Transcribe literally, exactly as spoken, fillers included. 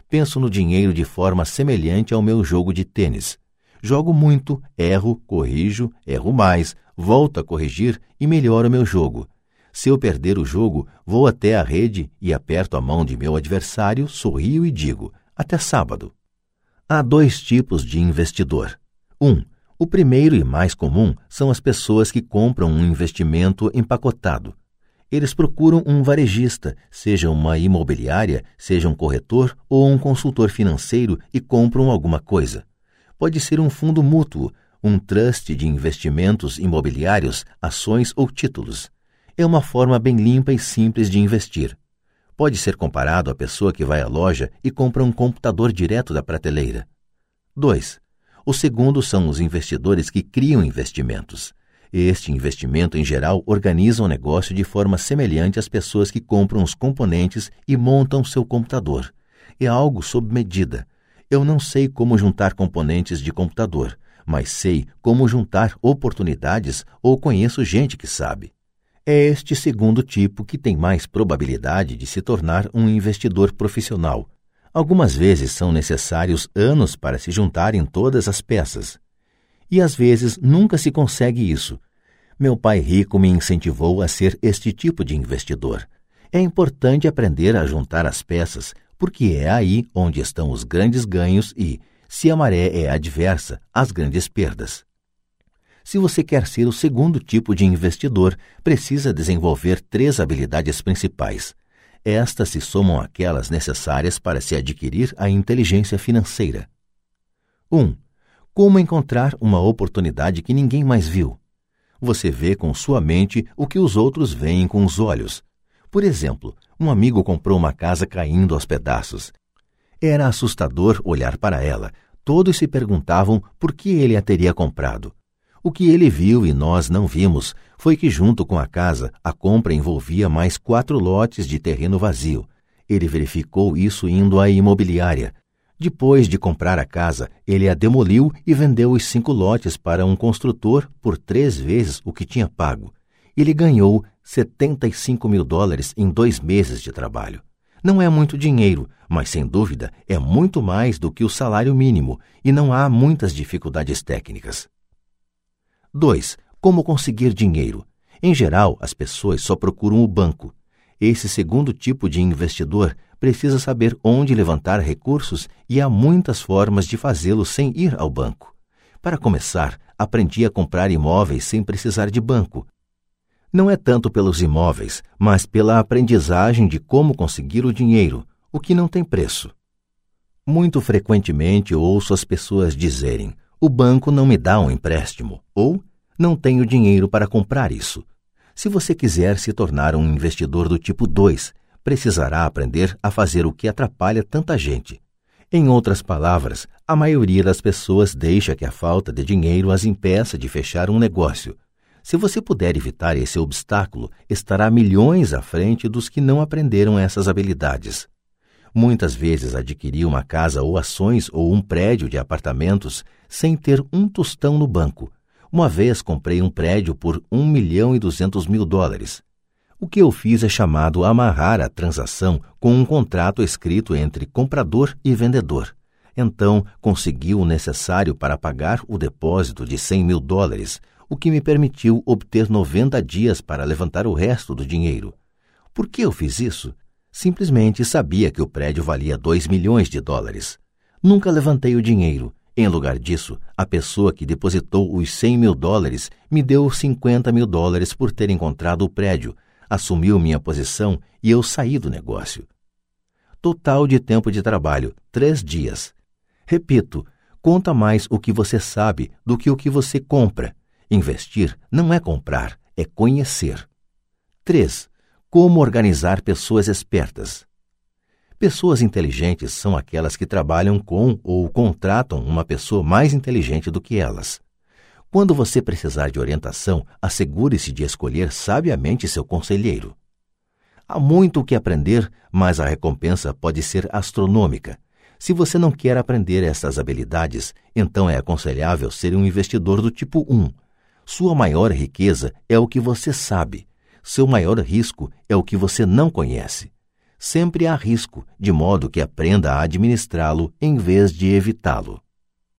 Penso no dinheiro de forma semelhante ao meu jogo de tênis. Jogo muito, erro, corrijo, erro mais, volto a corrigir e melhoro meu jogo. Se eu perder o jogo, vou até a rede e aperto a mão de meu adversário, sorrio e digo, até sábado. Há dois tipos de investidor. Um, o primeiro e mais comum são as pessoas que compram um investimento empacotado. Eles procuram um varejista, seja uma imobiliária, seja um corretor ou um consultor financeiro e compram alguma coisa. Pode ser um fundo mútuo, um trust de investimentos imobiliários, ações ou títulos. É uma forma bem limpa e simples de investir. Pode ser comparado à pessoa que vai à loja e compra um computador direto da prateleira. dois. O segundo são os investidores que criam investimentos. Este investimento, em geral, organiza o negócio de forma semelhante às pessoas que compram os componentes e montam seu computador. É algo sob medida. Eu não sei como juntar componentes de computador, mas sei como juntar oportunidades ou conheço gente que sabe. É este segundo tipo que tem mais probabilidade de se tornar um investidor profissional. Algumas vezes são necessários anos para se juntarem todas as peças. E às vezes nunca se consegue isso. Meu pai rico me incentivou a ser este tipo de investidor. É importante aprender a juntar as peças, porque é aí onde estão os grandes ganhos e, se a maré é adversa, as grandes perdas. Se você quer ser o segundo tipo de investidor, precisa desenvolver três habilidades principais. Estas se somam àquelas necessárias para se adquirir a inteligência financeira. um. Como encontrar uma oportunidade que ninguém mais viu? Você vê com sua mente o que os outros veem com os olhos. Por exemplo, um amigo comprou uma casa caindo aos pedaços. Era assustador olhar para ela. Todos se perguntavam por que ele a teria comprado. O que ele viu e nós não vimos foi que, junto com a casa, a compra envolvia mais quatro lotes de terreno vazio. Ele verificou isso indo à imobiliária. Depois de comprar a casa, ele a demoliu e vendeu os cinco lotes para um construtor por três vezes o que tinha pago. Ele ganhou setenta e cinco mil dólares em dois meses de trabalho. Não é muito dinheiro, mas sem dúvida é muito mais do que o salário mínimo e não há muitas dificuldades técnicas. dois. Como conseguir dinheiro? Em geral, as pessoas só procuram o banco. Esse segundo tipo de investidor precisa saber onde levantar recursos e há muitas formas de fazê-lo sem ir ao banco. Para começar, aprendi a comprar imóveis sem precisar de banco. Não é tanto pelos imóveis, mas pela aprendizagem de como conseguir o dinheiro, o que não tem preço. Muito frequentemente ouço as pessoas dizerem: o banco não me dá um empréstimo, ou não tenho dinheiro para comprar isso. Se você quiser se tornar um investidor do tipo dois, precisará aprender a fazer o que atrapalha tanta gente. Em outras palavras, a maioria das pessoas deixa que a falta de dinheiro as impeça de fechar um negócio. Se você puder evitar esse obstáculo, estará milhões à frente dos que não aprenderam essas habilidades. Muitas vezes adquiri uma casa ou ações ou um prédio de apartamentos sem ter um tostão no banco. Uma vez comprei um prédio por um milhão e duzentos mil dólares. O que eu fiz é chamado amarrar a transação com um contrato escrito entre comprador e vendedor. Então, consegui o necessário para pagar o depósito de cem mil dólares, o que me permitiu obter noventa dias para levantar o resto do dinheiro. Por que eu fiz isso? Simplesmente sabia que o prédio valia dois milhões de dólares. Nunca levantei o dinheiro. Em lugar disso, a pessoa que depositou os cem mil dólares me deu cinquenta mil dólares por ter encontrado o prédio, assumiu minha posição e eu saí do negócio. Total de tempo de trabalho, três dias. Repito, conta mais o que você sabe do que o que você compra. Investir não é comprar, é conhecer. três. Como organizar pessoas espertas. Pessoas inteligentes são aquelas que trabalham com ou contratam uma pessoa mais inteligente do que elas. Quando você precisar de orientação, assegure-se de escolher sabiamente seu conselheiro. Há muito o que aprender, mas a recompensa pode ser astronômica. Se você não quer aprender essas habilidades, então é aconselhável ser um investidor do tipo um. Sua maior riqueza é o que você sabe. Seu maior risco é o que você não conhece. sempre há risco, de modo que aprenda a administrá-lo em vez de evitá-lo.